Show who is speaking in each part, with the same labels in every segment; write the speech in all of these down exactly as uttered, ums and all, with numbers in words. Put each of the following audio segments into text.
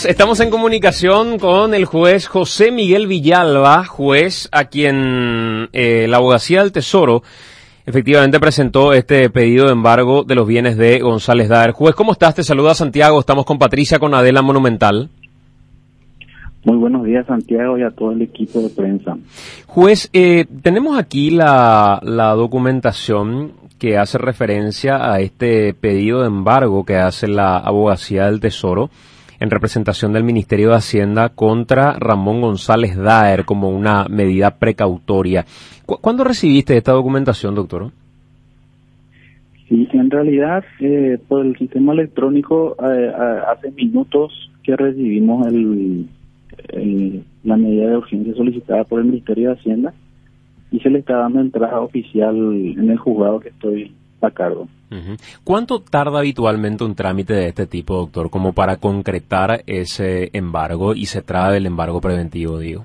Speaker 1: Estamos en comunicación con el juez José Miguel Villalba, juez a quien eh, la Abogacía del Tesoro efectivamente presentó este pedido de embargo de los bienes de González Daer. Juez, ¿cómo estás? Te saluda Santiago, estamos con Patricia, con Adela Monumental.
Speaker 2: Muy buenos días, Santiago, y a todo el equipo de prensa.
Speaker 1: Juez, eh, tenemos aquí la, la documentación que hace referencia a este pedido de embargo que hace la Abogacía del Tesoro en representación del Ministerio de Hacienda contra Ramón González Daer como una medida precautoria. ¿Cu- ¿Cuándo recibiste esta documentación, doctor?
Speaker 2: Sí, en realidad, eh, por el sistema electrónico, eh, hace minutos que recibimos el, el, la medida de urgencia solicitada por el Ministerio de Hacienda y se le está dando entrada oficial en el juzgado que estoy a cargo.
Speaker 1: Uh-huh. ¿Cuánto tarda habitualmente un trámite de este tipo, doctor, como para concretar ese embargo y se trata del embargo preventivo, digo?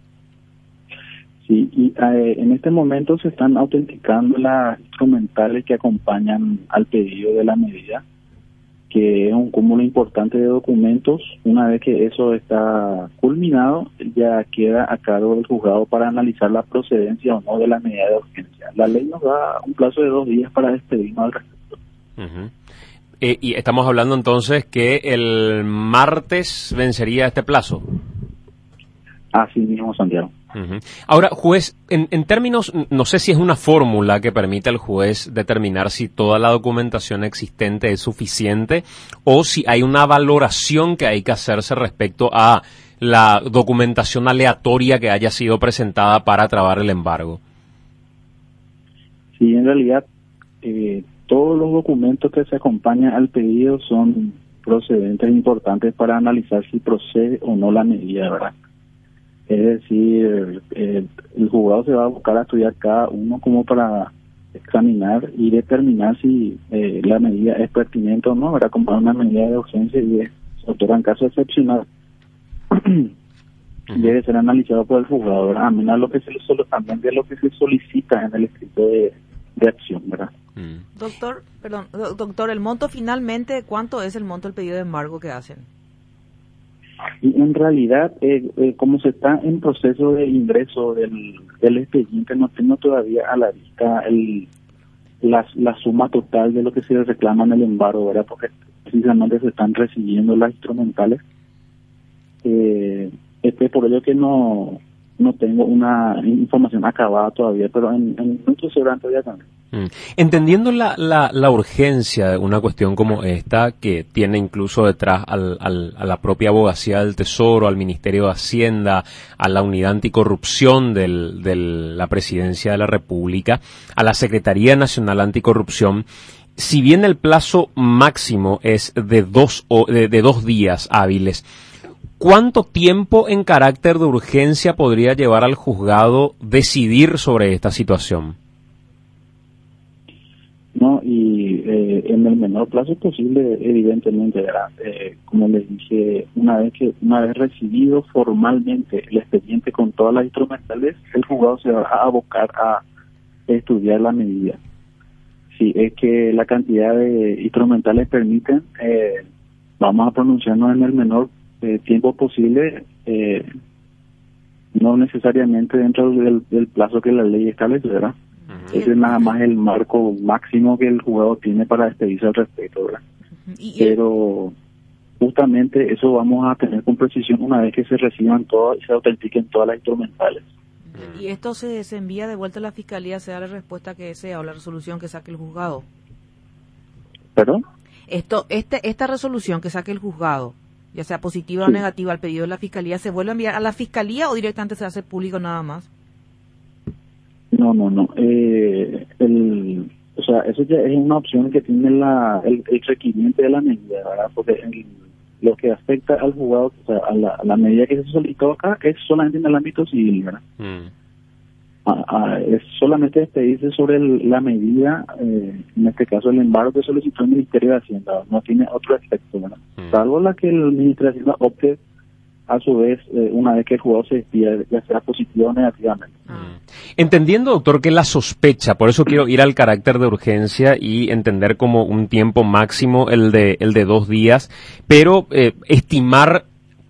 Speaker 2: Sí, y eh, en este momento se están autenticando las instrumentales que acompañan al pedido de la medida, que es un cúmulo importante de documentos. Una vez que eso está culminado, ya queda a cargo del juzgado para analizar la procedencia o no de la medida de urgencia. La ley nos da un plazo de dos días para despedirnos al respecto.
Speaker 1: Uh-huh. Eh, y estamos hablando entonces que el martes vencería este plazo.
Speaker 2: Así mismo, Santiago.
Speaker 1: Uh-huh. Ahora, juez, en, en términos, no sé si es una fórmula que permite al juez determinar si toda la documentación existente es suficiente o si hay una valoración que hay que hacerse respecto a la documentación aleatoria que haya sido presentada para trabar el embargo.
Speaker 2: Sí, en realidad, eh, todos los documentos que se acompañan al pedido son procedentes importantes para analizar si procede o no la medida, ¿verdad? Es decir, eh, el juzgado se va a buscar a estudiar cada uno como para examinar y determinar si eh, la medida es pertinente o no, ¿verdad? Como una medida de urgencia y es, se otorga en caso excepcional. Debe ser analizado por el juzgado, ¿verdad? A menos lo que se le también de lo que se solicita en el escrito de, de acción, ¿verdad?
Speaker 3: Mm. Doctor, perdón, doctor, el monto finalmente, ¿cuánto es el monto del pedido de embargo que hacen?
Speaker 2: Y en realidad, eh, eh, como se está en proceso de ingreso del, del expediente, no tengo todavía a la vista el, la, la suma total de lo que se reclama en el embargo, ¿verdad? Porque precisamente se están recibiendo las instrumentales. Eh, este, por ello que no no tengo una información acabada todavía, pero en, en minutos seguramente voy a tener.
Speaker 1: Mm. Entendiendo la, la, la urgencia de una cuestión como esta, que tiene incluso detrás al, al, a la propia Abogacía del Tesoro, al Ministerio de Hacienda, a la Unidad Anticorrupción del, de la Presidencia de la República, a la Secretaría Nacional Anticorrupción, si bien el plazo máximo es de dos, o, de, de dos días hábiles, ¿cuánto tiempo en carácter de urgencia podría llevar al juzgado decidir sobre esta situación?
Speaker 2: No, y eh, en el menor plazo posible, evidentemente, ¿verdad? Eh, como les dije, una vez que una vez recibido formalmente el expediente con todas las instrumentales, el juzgado se va a abocar a estudiar la medida. Si es que la cantidad de instrumentales permiten, eh, vamos a pronunciarnos en el menor eh, tiempo posible, eh, no necesariamente dentro del, del plazo que la ley establece, ¿verdad? Uh-huh. Ese es nada más el marco máximo que el juzgado tiene para despedirse al respecto, ¿verdad? Uh-huh. ¿Y Pero justamente eso vamos a tener con precisión una vez que se reciban todas y se autentiquen todas las instrumentales.
Speaker 3: ¿Y esto se, se envía de vuelta a la Fiscalía, sea la respuesta que sea o la resolución que saque el juzgado?
Speaker 2: ¿Perdón?
Speaker 3: Esto, este, esta resolución que saque el juzgado, ya sea positiva
Speaker 2: sí.
Speaker 3: o negativa al pedido de la Fiscalía, ¿se vuelve a enviar a la Fiscalía o directamente se hace público nada más?
Speaker 2: No, no, no. Eh, el, o sea, eso ya es una opción que tiene la, el, el requiriente de la medida, ¿verdad? Porque el, lo que afecta al juzgado, o sea, a la, a la medida que se solicitó acá, es solamente en el ámbito civil, ¿verdad? Mm. A, a, es solamente despedirse sobre el, la medida, eh, en este caso el embargo que solicitó el Ministerio de Hacienda, no tiene otro efecto, ¿verdad? Mm. Salvo la que el Ministerio de Hacienda opte a su vez, eh, una vez que el jugador se despide, ya sea positivo o negativamente.
Speaker 1: Mm. Entendiendo, doctor, que la sospecha, por eso quiero ir al carácter de urgencia y entender como un tiempo máximo el de el de dos días, pero eh, estimar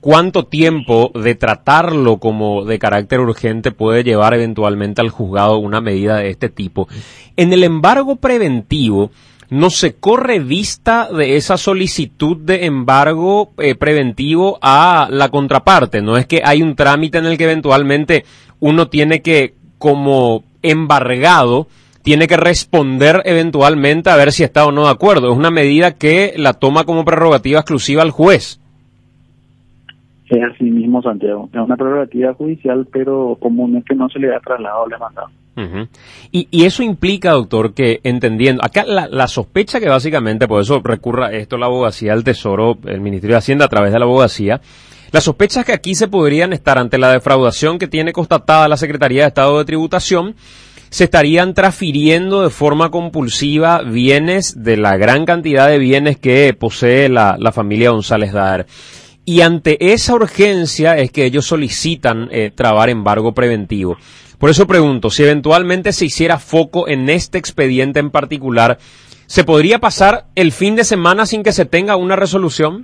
Speaker 1: cuánto tiempo de tratarlo como de carácter urgente puede llevar eventualmente al juzgado una medida de este tipo. En el embargo preventivo, ¿no se corre vista de esa solicitud de embargo eh, preventivo a la contraparte? ¿No es que hay un trámite en el que eventualmente uno tiene que, como embargado, tiene que responder eventualmente a ver si está o no de acuerdo? Es una medida que la toma como prerrogativa exclusiva al juez.
Speaker 2: Es así mismo, Santiago. Es una prerrogativa judicial, pero comúnmente no se le da traslado al demandado.
Speaker 1: Uh-huh. Y, y eso implica, doctor, que entendiendo, acá la, la sospecha que básicamente, por eso recurra esto la abogacía del Tesoro, el Ministerio de Hacienda a través de la abogacía, las sospechas que aquí se podrían estar ante la defraudación que tiene constatada la Secretaría de Estado de Tributación, se estarían transfiriendo de forma compulsiva bienes de la gran cantidad de bienes que posee la, la familia González Daer. Y ante esa urgencia es que ellos solicitan eh, trabar embargo preventivo. Por eso pregunto, si eventualmente se hiciera foco en este expediente en particular, ¿se podría pasar el fin de semana sin que se tenga una resolución?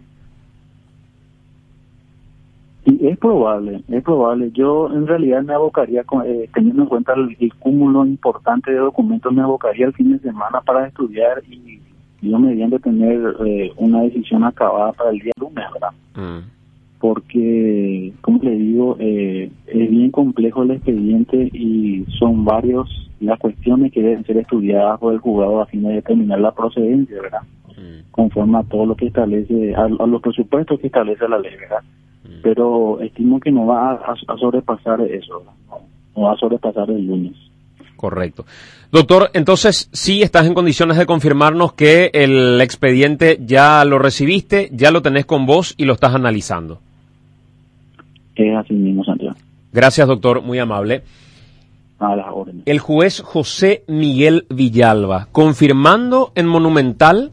Speaker 2: Y es probable, es probable. Yo en realidad me abocaría, con, eh, teniendo en cuenta el, el cúmulo importante de documentos, me abocaría el fin de semana para estudiar y yo mediante tener eh, una decisión acabada para el día lunes, ¿verdad? Mm. Porque, como le digo, eh, es bien complejo el expediente y son varios las cuestiones que deben ser estudiadas por el juzgado a fin de determinar la procedencia, ¿verdad? Mm. Conforme a todo lo que establece, a, a los presupuestos que establece la ley, ¿verdad? Mm. Pero estimo que no va a, a sobrepasar eso, no, no va a sobrepasar el lunes.
Speaker 1: Correcto. Doctor, entonces, sí estás en condiciones de confirmarnos que el expediente ya lo recibiste, ya lo tenés con vos y lo estás analizando.
Speaker 2: Es así mismo, Santiago.
Speaker 1: Gracias, doctor, muy amable.
Speaker 2: A las órdenes.
Speaker 1: El juez José Miguel Villalba, confirmando en Monumental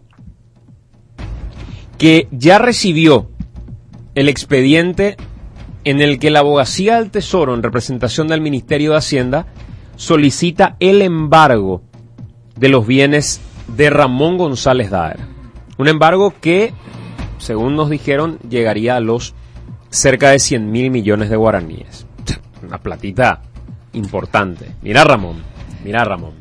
Speaker 1: que ya recibió el expediente en el que la abogacía del Tesoro, en representación del Ministerio de Hacienda, solicita el embargo de los bienes de Ramón González Daer. Un embargo que, según nos dijeron, llegaría a los cerca de cien mil millones de guaraníes. Una platita importante. Mira, Ramón, mira, Ramón.